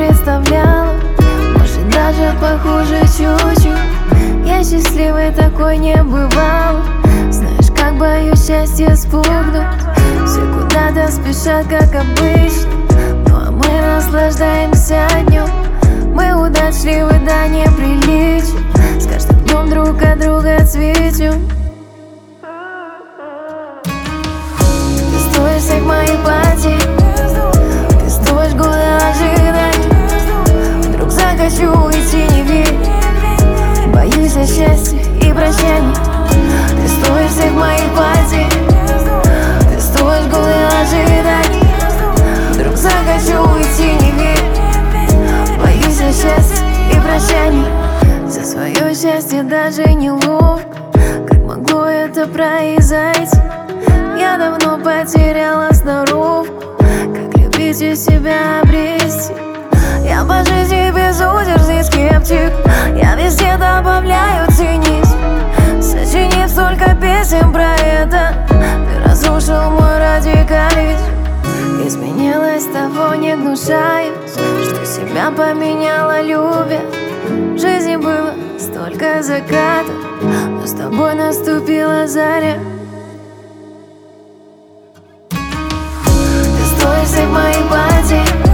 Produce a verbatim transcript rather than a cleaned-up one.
представляла, может даже похуже чуть-чуть. Я счастливой такой не бывала. Знаешь, как боюсь счастья спугнуть. Все куда-то спешат, как обычно, ну а мы наслаждаемся днем. Мы удачливы до неприличия, с каждым днем друг от друга цветем. Ты стоишь всех моих потерь, ты стоишь года ожиданий. Вдруг захочу уйти, не верь, боюсь я счастья и прощаний. Ты стоишь всех моих потерь, ты стоишь годы ожиданий. Вдруг захочу уйти, не верь, боюсь я счастья и прощаний. За свое счастье даже неловко, как могло это произойти. Я давно потеряла сноровку, как любить и себя обрести. Я по жизни безудержный скептик, я везде добавляю цинизм. Сочинив столько песен про это, ты разрушил мой радикализм. Изменилась, того не гнушаюсь, что себя поменяла, любя. В жизни было столько закатов, но с тобой наступила заря. Ты стоишь всех моих потерь,